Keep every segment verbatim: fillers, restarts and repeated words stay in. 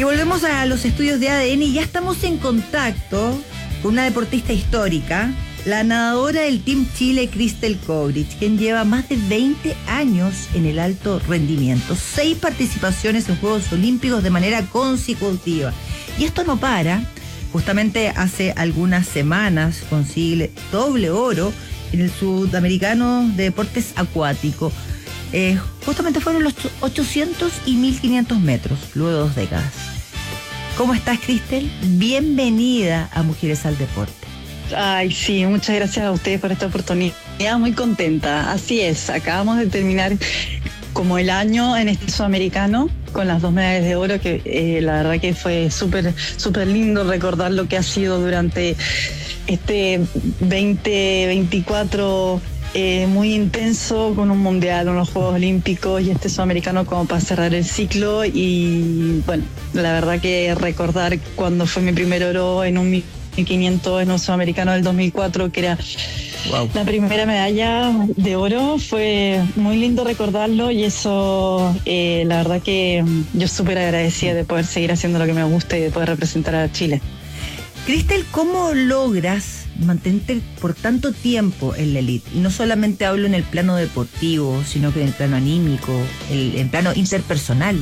Y volvemos a los estudios de A D N y ya estamos en contacto con una deportista histórica, la nadadora del Team Chile, Cristel Kovrich, quien lleva más de veinte años en el alto rendimiento, seis participaciones en Juegos Olímpicos de manera consecutiva. Y esto no para. Justamente hace algunas semanas consigue doble oro en el Sudamericano de Deportes Acuáticos. Eh, justamente fueron los ochocientos y mil quinientos metros, luego de dos décadas. ¿Cómo estás, Cristel? Bienvenida a Mujeres al Deporte. Ay, sí, muchas gracias a ustedes por esta oportunidad. Muy contenta. Así es, acabamos de terminar como el año en este sudamericano con las dos medallas de oro, que eh, la verdad que fue súper súper lindo recordar lo que ha sido durante este veinte veinticuatro eh, muy intenso, con un mundial, unos Juegos Olímpicos y este sudamericano como para cerrar el ciclo. Y bueno, la verdad que recordar cuando fue mi primer oro en un mil quinientos en un sudamericano del dos mil cuatro, que era wow, la primera medalla de oro, fue muy lindo recordarlo. Y eso, eh, la verdad que yo súper agradecida de poder seguir haciendo lo que me gusta y de poder representar a Chile. Cristel, ¿cómo logras mantenerte por tanto tiempo en la elite? Y no solamente hablo en el plano deportivo, sino que en el plano anímico, el, en plano interpersonal.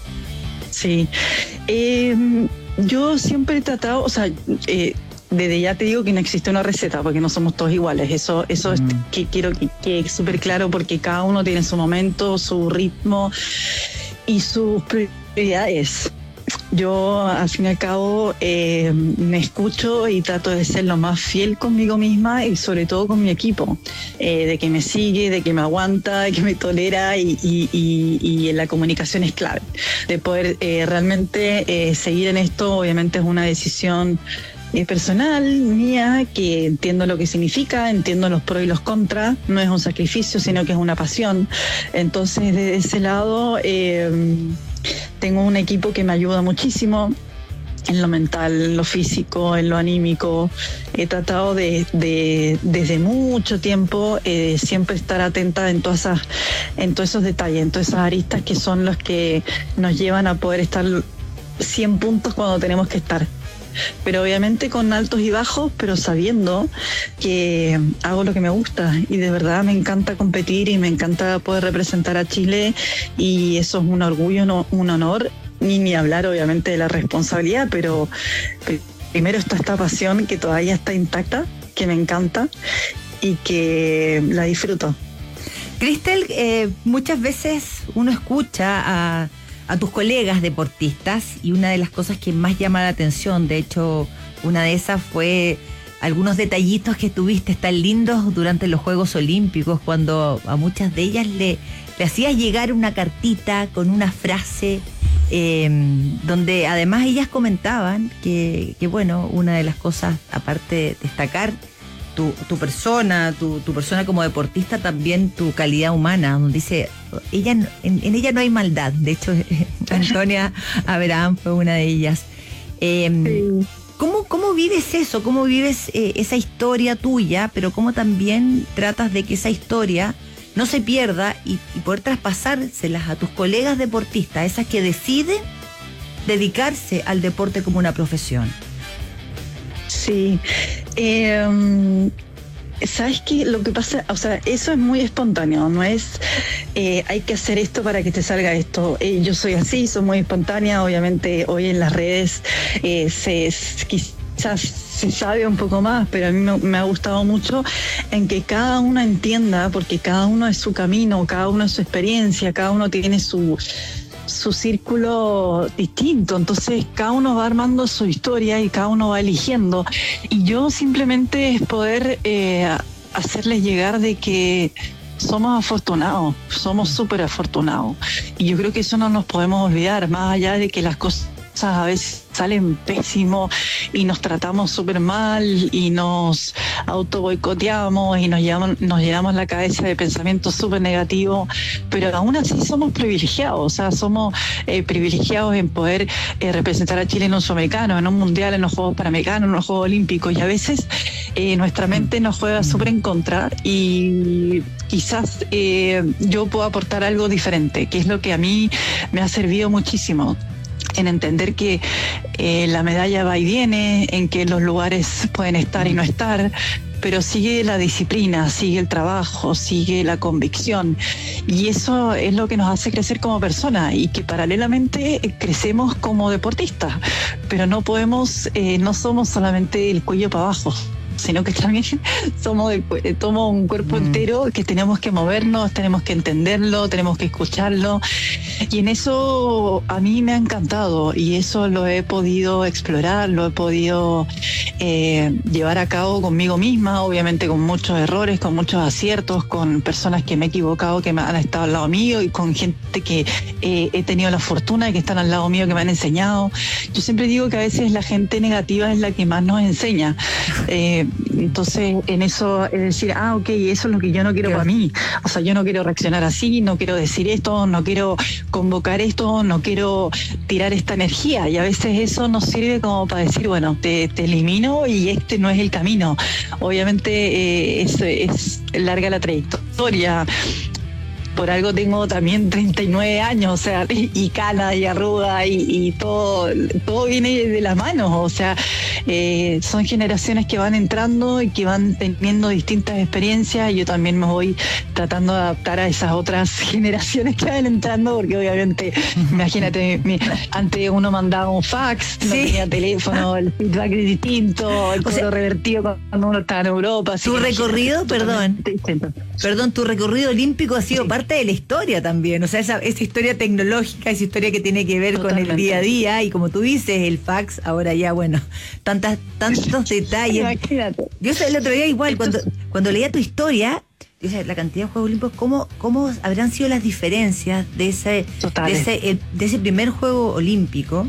Sí, eh, yo siempre he tratado, o sea, eh, desde ya te digo que no existe una receta, porque no somos todos iguales. Eso eso mm. es que quiero que quede súper claro, porque cada uno tiene su momento, su ritmo y sus prioridades. Yo, al fin y al cabo, eh, me escucho y trato de ser lo más fiel conmigo misma y sobre todo con mi equipo, eh, de que me sigue, de que me aguanta, de que me tolera, y, y, y, y la comunicación es clave. De poder eh, realmente eh, seguir en esto, obviamente es una decisión Eh, personal mía, que entiendo lo que significa, entiendo los pros y los contras, no es un sacrificio, sino que es una pasión. Entonces, de ese lado, eh, tengo un equipo que me ayuda muchísimo en lo mental, en lo físico, en lo anímico. He tratado de, de desde mucho tiempo, eh, siempre estar atenta en todas esas, en todos esos detalles, en todas esas aristas que son los que nos llevan a poder estar cien puntos cuando tenemos que estar. Pero obviamente con altos y bajos, pero sabiendo que hago lo que me gusta y de verdad me encanta competir y me encanta poder representar a Chile, y eso es un orgullo, no, un honor, ni ni hablar obviamente de la responsabilidad, pero primero está esta pasión que todavía está intacta, que me encanta y que la disfruto. Cristel, eh, muchas veces uno escucha a a tus colegas deportistas, y una de las cosas que más llama la atención, de hecho, una de esas fue algunos detallitos que tuviste tan lindos durante los Juegos Olímpicos, cuando a muchas de ellas le, le hacías llegar una cartita con una frase, eh, donde además ellas comentaban que, que, bueno, una de las cosas, aparte de destacar Tu, tu persona, tu, tu persona como deportista, también tu calidad humana, donde dice, ella en, en ella no hay maldad. De hecho, Antonia Abraham fue una de ellas. Eh, sí. ¿cómo, ¿Cómo vives eso? ¿Cómo vives eh, esa historia tuya? Pero cómo también tratas de que esa historia no se pierda y, y poder traspasárselas a tus colegas deportistas, esas que deciden dedicarse al deporte como una profesión. Sí, eh, ¿sabes qué? Lo que pasa, o sea, eso es muy espontáneo, no es eh, hay que hacer esto para que te salga esto. Eh, yo soy así, soy muy espontánea, obviamente hoy en las redes eh, se quizás se sabe un poco más, pero a mí me, me ha gustado mucho en que cada uno entienda, porque cada uno es su camino, cada uno es su experiencia, cada uno tiene su... su círculo distinto, entonces cada uno va armando su historia y cada uno va eligiendo, y yo simplemente es poder eh, hacerles llegar de que somos afortunados, somos súper afortunados, y yo creo que eso no nos podemos olvidar, más allá de que las cosas a veces salen pésimo y nos tratamos súper mal y nos auto boicoteamos y nos llenamos, nos llenamos la cabeza de pensamientos súper negativos, pero aún así somos privilegiados, o sea, somos eh, privilegiados en poder eh, representar a Chile en un sudamericano, en un mundial, en los Juegos Panamericanos, en los Juegos Olímpicos, y a veces eh, nuestra mente nos juega súper en contra, y quizás eh, yo puedo aportar algo diferente, que es lo que a mí me ha servido muchísimo. en entender que eh, la medalla va y viene, en que los lugares pueden estar y no estar, pero sigue la disciplina, sigue el trabajo, sigue la convicción, y eso es lo que nos hace crecer como personas, y que paralelamente crecemos como deportistas, pero no podemos, eh, no somos solamente el cuello para abajo, sino que también somos, de, somos un cuerpo mm. entero que tenemos que movernos, tenemos que entenderlo, tenemos que escucharlo, y en eso a mí me ha encantado, y eso lo he podido explorar, lo he podido eh, llevar a cabo conmigo misma, obviamente con muchos errores, con muchos aciertos, con personas que me he equivocado, que me han estado al lado mío, y con gente que eh, he tenido la fortuna de que están al lado mío, que me han enseñado. Yo siempre digo que a veces la gente negativa es la que más nos enseña. Eh, Entonces, en eso es decir, ah, ok, eso es lo que yo no quiero para mí. O sea, yo no quiero reaccionar así, no quiero decir esto, no quiero convocar esto, no quiero tirar esta energía. Y a veces eso nos sirve como para decir, bueno, te, te elimino y este no es el camino. Obviamente eh, es, es larga la trayectoria. Por algo tengo también treinta y nueve años, o sea, y cana y arruga y, y todo, todo viene de las manos, o sea, eh, son generaciones que van entrando y que van teniendo distintas experiencias, y yo también me voy tratando de adaptar a esas otras generaciones que van entrando, porque obviamente, imagínate, mi, antes uno mandaba un fax, no ¿Sí? tenía teléfono, el feedback es distinto, el cobro revertido cuando uno está en Europa. Tu recorrido, perdón, perdón, tu recorrido olímpico ha sido sí. parte de la historia también, o sea, esa, esa historia tecnológica, esa historia que tiene que ver Totalmente. con el día a día, y como tú dices, el fax, ahora ya, bueno, tantas, tantos detalles. Imagínate. Yo sé, el otro día igual, Entonces, cuando, cuando leía tu historia, yo sé, la cantidad de Juegos Olímpicos, ¿cómo, cómo habrán sido las diferencias de ese, de ese, el, de ese primer Juego Olímpico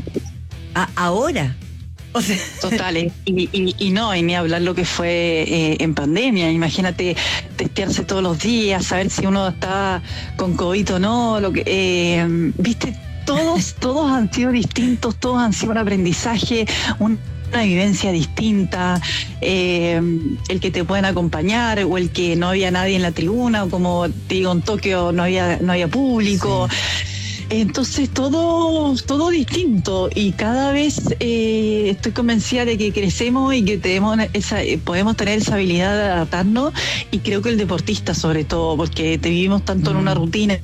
a ahora? O sea. Totales, y, y, y no, y ni hablar lo que fue eh, en pandemia. Imagínate testearse todos los días, saber si uno está con COVID o no, lo que eh, viste, todos, todos han sido distintos, todos han sido un aprendizaje, un una vivencia distinta, eh, el que te pueden acompañar o el que no había nadie en la tribuna, o como te digo, en Tokio no había, no había público. Sí. Entonces todo, todo distinto, y cada vez eh, estoy convencida de que crecemos y que tenemos esa, podemos tener esa habilidad de adaptarnos, y creo que el deportista sobre todo, porque te vivimos tanto mm. en una rutina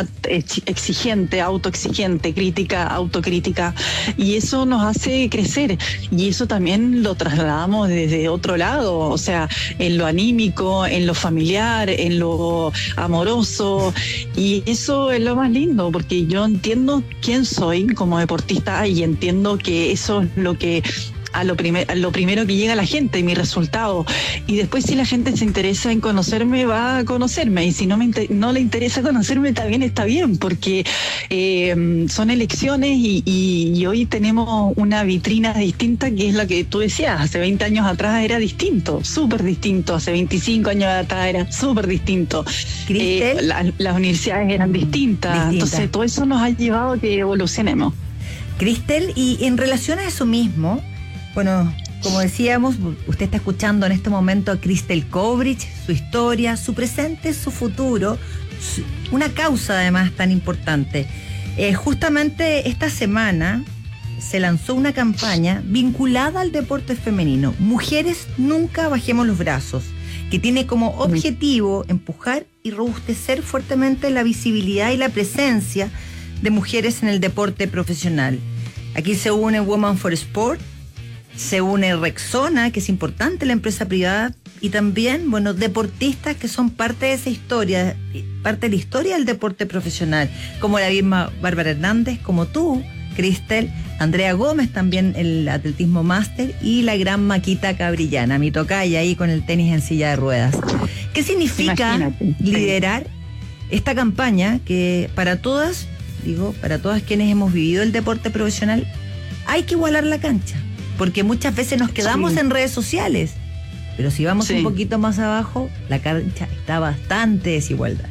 exigente, autoexigente, crítica, autocrítica, y eso nos hace crecer, y eso también lo trasladamos desde otro lado, o sea, en lo anímico, en lo familiar, en lo amoroso, y eso es lo más lindo, porque yo entiendo quién soy como deportista, y entiendo que eso es lo que a lo, primer, a lo primero que llega a la gente, mi resultado, y después si la gente se interesa en conocerme, va a conocerme, y si no me inter- no le interesa conocerme, también está bien, porque eh, son elecciones, y, y, y hoy tenemos una vitrina distinta, que es la que tú decías, hace veinte años atrás era distinto, súper distinto, hace veinticinco años atrás era súper distinto, eh, la, las universidades eran distintas, Distinta. Entonces todo eso nos ha llevado a que evolucionemos. Cristel, y en relación a eso mismo, bueno, como decíamos, usted está escuchando en este momento a Cristel Kovrich, su historia, su presente, su futuro, su, una causa además tan importante. Eh, justamente esta semana se lanzó una campaña vinculada al deporte femenino, Mujeres Nunca Bajemos los Brazos, que tiene como objetivo empujar y robustecer fuertemente la visibilidad y la presencia de mujeres en el deporte profesional. Aquí se une Women for Sport, se une Rexona, que es importante, la empresa privada, y también, bueno, deportistas que son parte de esa historia, parte de la historia del deporte profesional, como la misma Bárbara Hernández, como tú, Cristel, Andrea Gómez, también el atletismo máster, y la gran Maquita Cabrillana, mi tocaya ahí con el tenis en silla de ruedas. ¿Qué significa Imagínate. liderar esta campaña que para todas, digo, para todas quienes hemos vivido el deporte profesional, hay que igualar la cancha? Porque muchas veces nos quedamos sí. en redes sociales, pero si vamos sí. un poquito más abajo, la cancha está bastante desigualdad.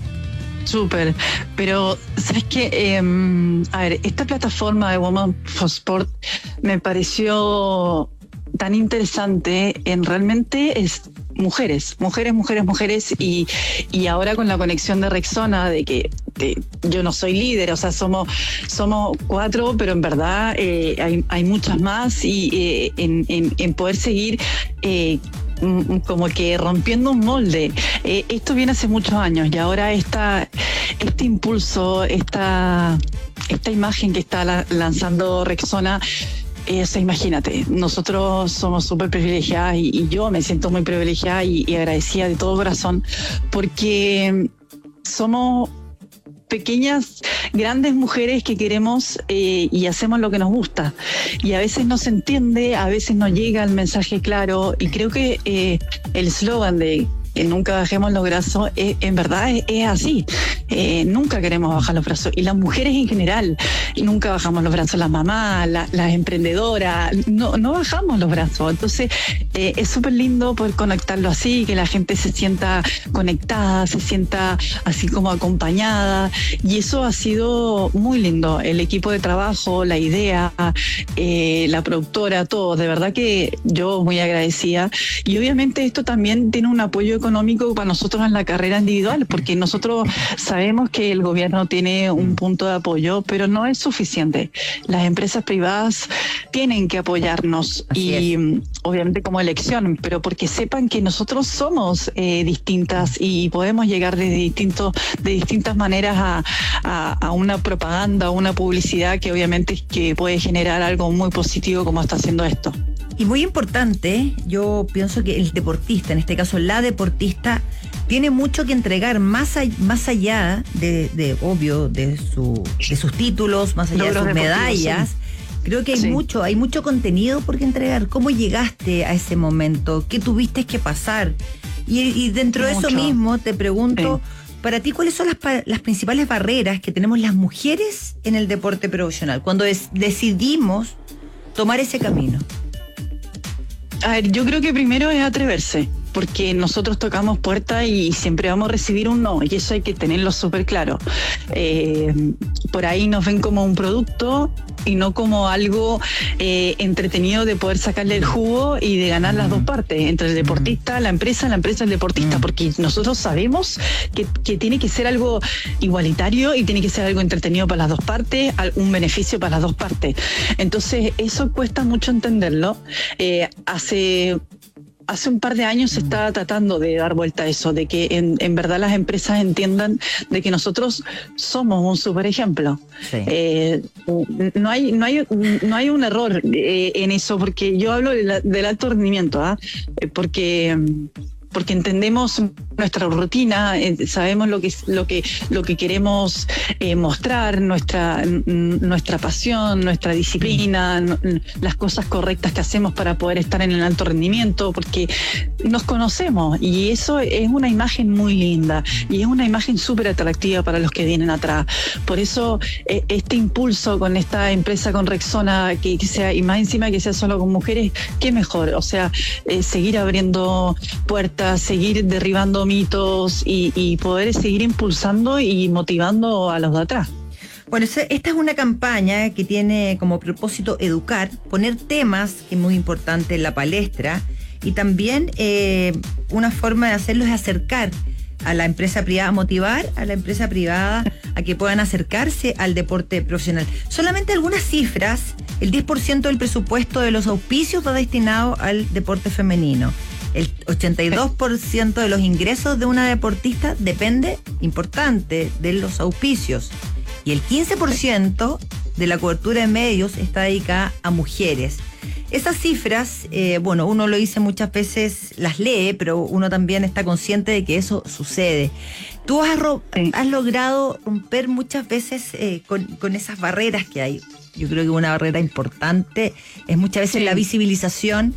Súper, pero ¿sabes qué? Eh, a ver, esta plataforma de Women for Sport me pareció tan interesante, en realmente es mujeres, mujeres, mujeres, mujeres, y, y ahora con la conexión de Rexona, de que te, yo no soy líder, o sea, somos somos cuatro, pero en verdad eh, hay, hay muchas más y eh, en, en, en poder seguir eh, como que rompiendo un molde. Eh, esto viene hace muchos años y ahora esta, este impulso, esta, esta imagen que está la, lanzando Rexona, Eh, o sea, imagínate, nosotros somos súper privilegiadas y, y yo me siento muy privilegiada y, y agradecida de todo corazón porque somos pequeñas, grandes mujeres que queremos eh, y hacemos lo que nos gusta. Y a veces no se entiende, a veces no llega el mensaje claro y creo que eh, el eslogan de que nunca bajemos los brazos, eh, en verdad es, es así. Eh, nunca queremos bajar los brazos. Y las mujeres en general, nunca bajamos los brazos. Las mamás, la, las emprendedoras, no, no bajamos los brazos. Entonces, eh, es súper lindo poder conectarlo así, que la gente se sienta conectada, se sienta así como acompañada. Y eso ha sido muy lindo. El equipo de trabajo, la idea, eh, la productora, todo. De verdad que yo muy agradecida. Y obviamente esto también tiene un apoyo económico para nosotros en la carrera individual, porque nosotros sabemos que el gobierno tiene un punto de apoyo, pero no es suficiente. Las empresas privadas tienen que apoyarnos. Así y es. Obviamente como elección, pero porque sepan que nosotros somos eh, distintas y podemos llegar desde distintos, de distintas maneras a, a, a una propaganda, a una publicidad que obviamente que puede generar algo muy positivo como está haciendo esto. Y muy importante, yo pienso que el deportista, en este caso la deportista, tiene mucho que entregar más, a, más allá de, de, obvio, de, su, de sus títulos, más allá Logros de sus medallas. Sí. Creo que hay sí. mucho, hay mucho contenido por qué entregar. ¿Cómo llegaste a ese momento? ¿Qué tuviste que pasar? Y, y dentro mucho. de eso mismo te pregunto, sí. para ti, ¿cuáles son las, las principales barreras que tenemos las mujeres en el deporte profesional cuando es, decidimos tomar ese camino? A ver, yo creo que primero es atreverse, porque nosotros tocamos puertas y siempre vamos a recibir un no, y eso hay que tenerlo súper claro. Eh, por ahí nos ven como un producto y no como algo eh, entretenido de poder sacarle el jugo y de ganar mm. las dos partes, entre el deportista, la empresa, la empresa, el deportista, mm. porque nosotros sabemos que, que tiene que ser algo igualitario y tiene que ser algo entretenido para las dos partes, un beneficio para las dos partes. Entonces, eso cuesta mucho entenderlo. Eh, hace... Hace un par de años se está tratando de dar vuelta a eso, de que en, en verdad las empresas entiendan de que nosotros somos un super ejemplo. Sí. Eh, no hay, no hay, no hay un error eh, en eso, porque yo hablo de la, del alto rendimiento, ¿ah? ¿eh? porque porque entendemos nuestra rutina, eh, sabemos lo que lo que lo que queremos eh, mostrar, nuestra n- nuestra pasión, nuestra disciplina, n- las cosas correctas que hacemos para poder estar en el alto rendimiento, porque nos conocemos y eso es una imagen muy linda y es una imagen súper atractiva para los que vienen atrás. Por eso eh, este impulso con esta empresa, con Rexona, que, que sea, y más encima que sea solo con mujeres, qué mejor, o sea, eh, seguir abriendo puertas, seguir derribando mitos y, y poder seguir impulsando y motivando a los de atrás. Bueno, esta es una campaña que tiene como propósito educar, poner temas, que es muy importante, en la palestra, y también eh, una forma de hacerlo es acercar a la empresa privada, motivar a la empresa privada a que puedan acercarse al deporte profesional. Solamente algunas cifras: el diez por ciento del presupuesto de los auspicios va destinado al deporte femenino. El ochenta y dos por ciento de los ingresos de una deportista depende, importante, de los auspicios. Y el quince por ciento de la cobertura de medios está dedicada a mujeres. Esas cifras, eh, bueno, uno lo dice muchas veces, las lee, pero uno también está consciente de que eso sucede. Tú has, ro- has logrado romper muchas veces eh, con, con esas barreras que hay. Yo creo que una barrera importante es muchas veces sí. la visibilización.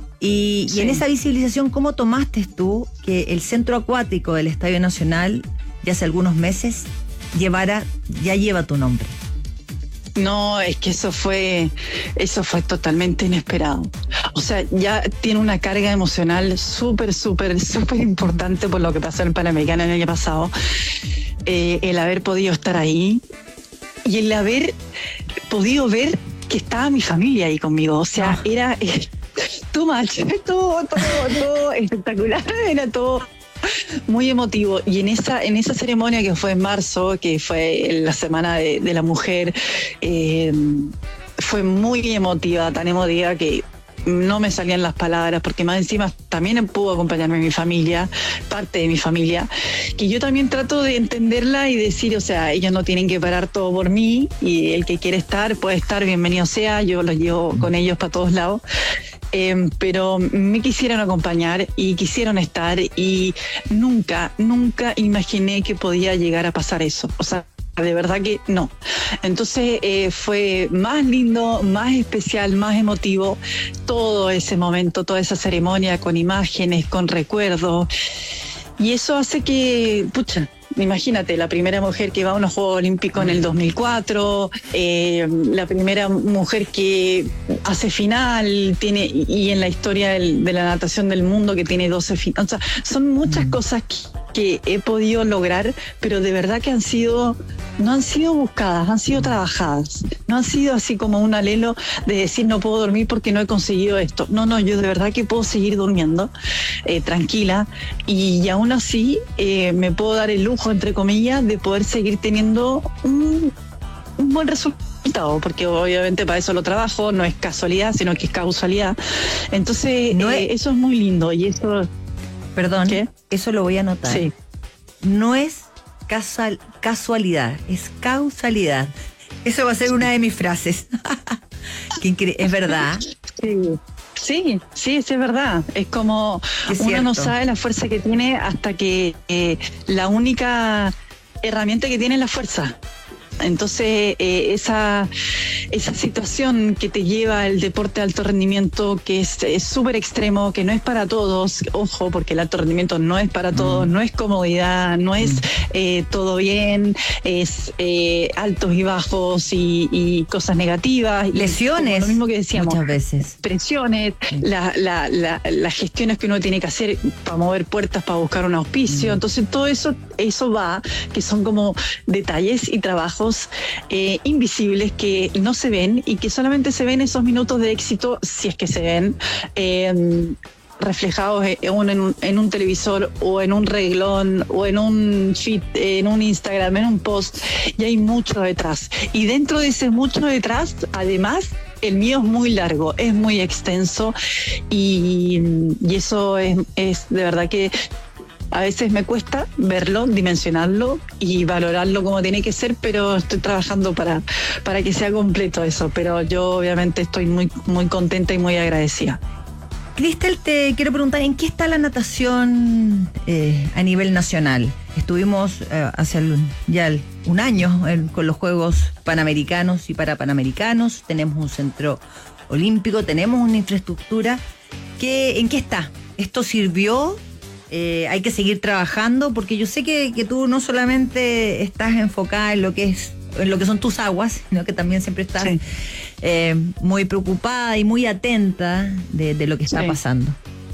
Y, sí. y en esa visibilización, ¿cómo tomaste tú que el centro acuático del Estadio Nacional, ya hace algunos meses, llevara, ya lleva tu nombre? No, es que eso fue, eso fue totalmente inesperado. O sea, ya tiene una carga emocional súper, súper, súper importante por lo que pasó en el Panamericano el año pasado. Eh, el haber podido estar ahí y el haber podido ver que estaba mi familia ahí conmigo. O sea, no. era... Eh, Too much, todo, todo, todo espectacular, era todo muy emotivo. Y en esa, en esa ceremonia que fue en marzo, que fue la Semana de, de la Mujer, eh, fue muy emotiva, tan emotiva que no me salían las palabras, porque más encima también pudo acompañarme mi familia, parte de mi familia, que yo también trato de entenderla y decir, o sea, ellos no tienen que parar todo por mí, y el que quiere estar puede estar, bienvenido sea, yo los llevo con ellos para todos lados. Eh, pero me quisieron acompañar y quisieron estar, y nunca, nunca imaginé que podía llegar a pasar eso. O sea, de verdad que no. Entonces eh, fue más lindo, más especial, más emotivo todo ese momento, toda esa ceremonia con imágenes, con recuerdos. Y eso hace que, pucha, imagínate, la primera mujer que va a unos Juegos Olímpicos en el dos mil cuatro, eh, la primera mujer que hace final, tiene, y en la historia del, de la natación del mundo que tiene doce finales. O sea, son muchas cosas que, que he podido lograr, pero de verdad que han sido, no han sido buscadas, han sido trabajadas. No han sido así como un alelo de decir no puedo dormir porque no he conseguido esto. No, no, yo de verdad que puedo seguir durmiendo eh, tranquila, y, y aún así eh, me puedo dar el lujo, entre comillas, de poder seguir teniendo un, un buen resultado, porque obviamente para eso lo trabajo, no es casualidad, sino que es causalidad. Entonces no eh, es... eso es muy lindo, y eso... Perdón, ¿qué? Eso lo voy a anotar. Sí. No es casual, casualidad, es causalidad. Eso va a ser una de mis frases. Es verdad. Sí. Sí, sí, sí, es verdad. Es como es uno cierto. No sabe la fuerza que tiene hasta que eh, la única herramienta que tiene es la fuerza. Entonces, eh, esa, esa situación que te lleva al deporte de alto rendimiento, que es súper extremo, que no es para todos, ojo, porque el alto rendimiento no es para todos, mm. no es comodidad, no es eh, todo bien, es eh, altos y bajos y, y cosas negativas. Lesiones. Y lo mismo que decíamos. Muchas veces. Presiones, sí. la, la, la, las gestiones que uno tiene que hacer para mover puertas, para buscar un auspicio. Mm. Entonces, todo eso, eso va, que son como detalles y trabajos Eh, invisibles que no se ven, y que solamente se ven esos minutos de éxito, si es que se ven, eh, reflejados en un, en, un, en un televisor, o en un reglón, o en un feed, en un Instagram, en un post, y hay mucho detrás. Y dentro de ese mucho detrás, además, el mío es muy largo, es muy extenso, y, y eso es, es de verdad que a veces me cuesta verlo, dimensionarlo y valorarlo como tiene que ser, pero estoy trabajando para, para que sea completo eso. Pero yo obviamente estoy muy, muy contenta y muy agradecida. Cristel, te quiero preguntar, ¿en qué está la natación eh, a nivel nacional? Estuvimos eh, hace el, ya el, un año eh, con los Juegos Panamericanos y Parapanamericanos, tenemos un centro olímpico, tenemos una infraestructura. ¿Qué, ¿En qué está? ¿Esto sirvió? Eh, hay que seguir trabajando, porque yo sé que, que tú no solamente estás enfocada en lo que es en lo que son tus aguas, sino que también siempre estás sí. eh, muy preocupada y muy atenta de, de lo que está sí. pasando.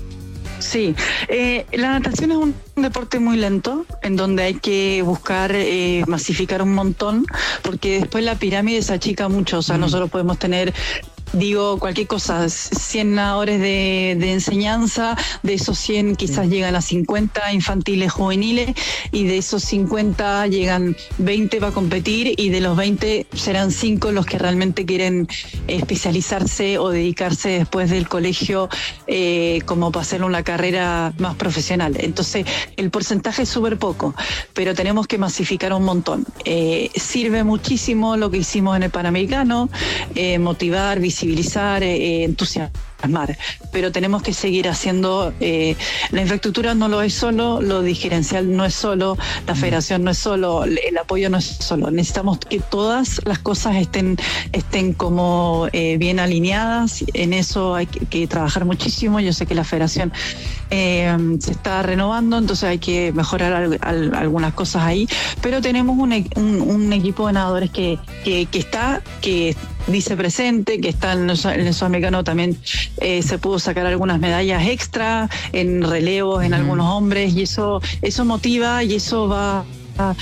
Sí, eh, la natación es un deporte muy lento, en donde hay que buscar eh, masificar un montón, porque después la pirámide se achica mucho. O sea, mm. nosotros podemos tener, digo, cualquier cosa, cien nadadores de, de enseñanza, de esos cien quizás sí. llegan a cincuenta infantiles juveniles, y de esos cincuenta llegan veinte para competir, y de los veinte serán cinco los que realmente quieren especializarse o dedicarse después del colegio eh, como para hacer una carrera más profesional. Entonces el porcentaje es súper poco, pero tenemos que masificar un montón. Eh, sirve muchísimo lo que hicimos en el Panamericano, eh, motivar, visibilizar, visibilizar, eh, entusiasmar, pero tenemos que seguir haciendo. Eh, la infraestructura no lo es solo, lo dirigencial no es solo, la federación no es solo, el apoyo no es solo. Necesitamos que todas las cosas estén estén como eh, bien alineadas. En eso hay que, que trabajar muchísimo. Yo sé que la federación eh, se está renovando, entonces hay que mejorar al, al, algunas cosas ahí, pero tenemos un, un, un equipo de nadadores que, que, que está, que dice presente, que está en el sudamericano también. Eh, se pudo sacar algunas medallas extra en relevos en mm. algunos hombres, y eso eso motiva, y eso va va,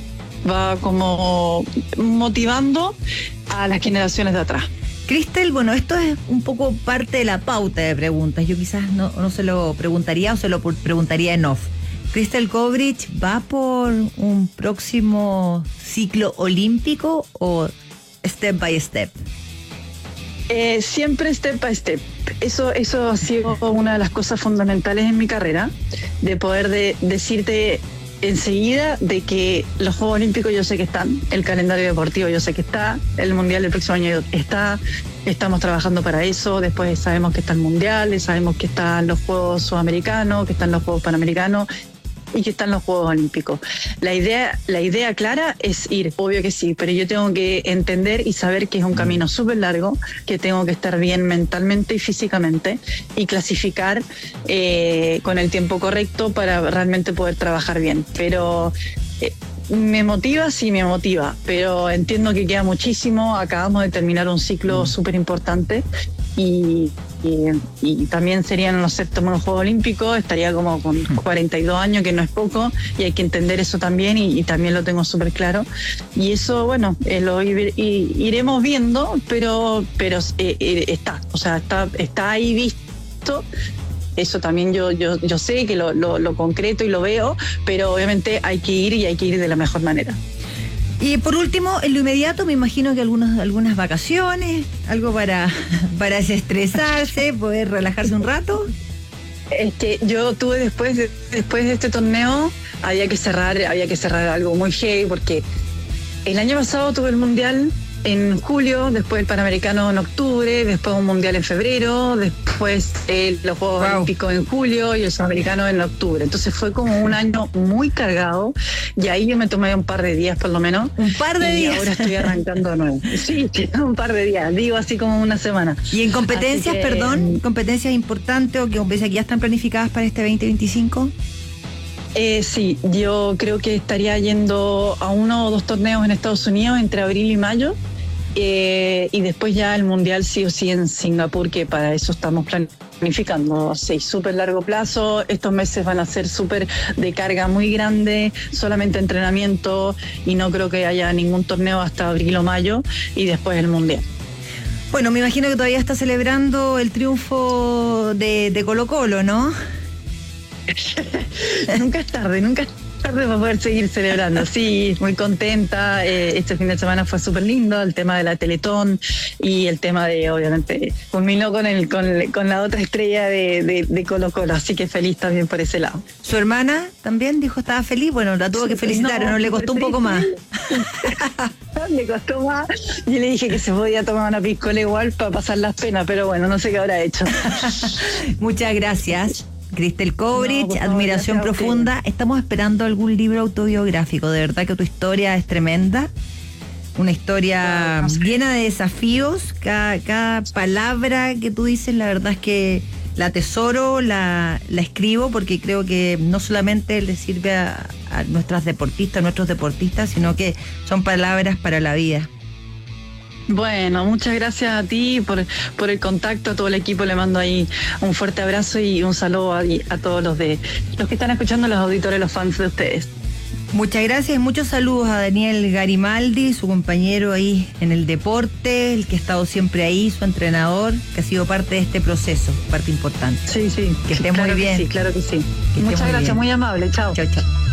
va como motivando a las generaciones de atrás. Cristel, bueno, esto es un poco parte de la pauta de preguntas. Yo quizás no, no se lo preguntaría, o se lo preguntaría en off. ¿Crystal Kovrich va por un próximo ciclo olímpico o step by step? Eh, siempre step by step. Eso, eso ha sido una de las cosas fundamentales en mi carrera, de poder de, decirte enseguida de que los Juegos Olímpicos yo sé que están, el calendario deportivo yo sé que está, el Mundial del próximo año está, estamos trabajando para eso, después sabemos que está el Mundial, sabemos que están los Juegos Sudamericanos, que están los Juegos Panamericanos y que están los Juegos Olímpicos. La idea, la idea clara es ir, obvio que sí, pero yo tengo que entender y saber que es un camino súper largo, que tengo que estar bien mentalmente y físicamente y clasificar eh, con el tiempo correcto para realmente poder trabajar bien. Pero eh, me motiva, sí me motiva, pero entiendo que queda muchísimo. Acabamos de terminar un ciclo súper importante y, y, y también serían los séptimos Juegos Olímpicos, estaría como con cuarenta y dos años, que no es poco, y hay que entender eso también, y, y también lo tengo súper claro. Y eso, bueno, eh, lo ir, iremos viendo, pero, pero eh, eh, está, o sea, está, está ahí visto. Eso también yo, yo, yo sé que lo, lo, lo concreto y lo veo, pero obviamente hay que ir y hay que ir de la mejor manera. Y por último, en lo inmediato, me imagino que algunas, algunas vacaciones, algo para, para desestresarse, poder relajarse un rato. Es que yo tuve después de, después de este torneo, había que cerrar, había que cerrar algo muy heavy, porque el año pasado tuve el Mundial en julio, después el Panamericano en octubre, después un Mundial en febrero, después eh, los Juegos wow. Olímpicos en julio y el Sudamericano en octubre. Entonces fue como un año muy cargado, y ahí yo me tomé un par de días por lo menos. Un par de y días. Y ahora estoy arrancando de nuevo. Sí, un par de días, digo así como una semana. ¿Y en competencias, que, perdón, competencias importantes o que que ya están planificadas para este veinte veinticinco? Eh, sí, yo creo que estaría yendo a uno o dos torneos en Estados Unidos entre abril y mayo. Eh, y después ya el Mundial sí o sí en Singapur, que para eso estamos planificando. Sí, súper largo plazo. Estos meses van a ser súper de carga muy grande, solamente entrenamiento, y no creo que haya ningún torneo hasta abril o mayo, y después el Mundial. Bueno, me imagino que todavía está celebrando el triunfo de, de Colo-Colo, ¿no? Nunca es tarde, nunca es tarde para poder seguir celebrando. Sí, muy contenta. Eh, este fin de semana fue súper lindo, el tema de la Teletón y el tema de, obviamente, culminó con el con, con la otra estrella de, de, de Colo Colo, así que feliz también por ese lado. ¿Su hermana también dijo estaba feliz? Bueno, la tuvo que felicitar, ¿no? ¿No le costó un poco más? Le costó más. Yo le dije que se podía tomar una piscola igual para pasar las penas, pero bueno, no sé qué habrá hecho. Muchas gracias, Crystal Kovrich, no, admiración gracias profunda. Estamos esperando algún libro autobiográfico. De verdad que tu historia es tremenda. Una historia no, no sé. llena de desafíos. Cada, cada palabra que tú dices, la verdad es que la atesoro, la, la escribo, porque creo que no solamente le sirve a, a nuestras deportistas, a nuestros deportistas, sino que son palabras para la vida. Bueno, muchas gracias a ti por, por el contacto, a todo el equipo le mando ahí un fuerte abrazo y un saludo a, a todos los de los que están escuchando, los auditores, los fans de ustedes. Muchas gracias y muchos saludos a Daniel Garimaldi, su compañero ahí en el deporte, el que ha estado siempre ahí, su entrenador, que ha sido parte de este proceso, parte importante. Sí, sí. Que esté claro muy bien. Que sí, claro que sí. Que Muchas gracias, bien. Muy amable. Chao. Chao, chao.